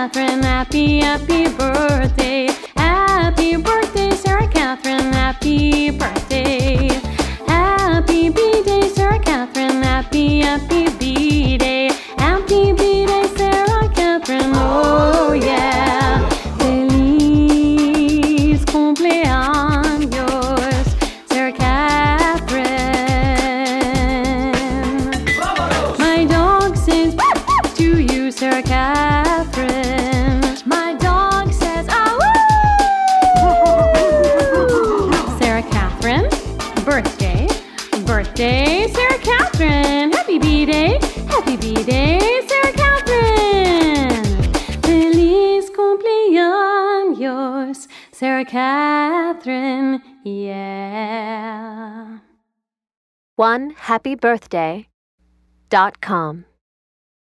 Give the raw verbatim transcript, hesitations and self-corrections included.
Catherine, happy, happy birthday. Happy birthday, Sarah Catherine, happy birthday. Happy B-Day, Sarah Catherine, happy, happy B-Day. Happy B-Day, Sarah Catherine, oh yeah. Feliz cumpleaños, Sarah Catherine. My dog says to you, Sarah Catherine. My dog says, ah woo! Sarah Catherine, birthday, birthday, Sarah Catherine. Happy B-Day, happy B-Day, Sarah Catherine. Feliz cumpleaños, Sarah Catherine, yeah. one happy birthday dot com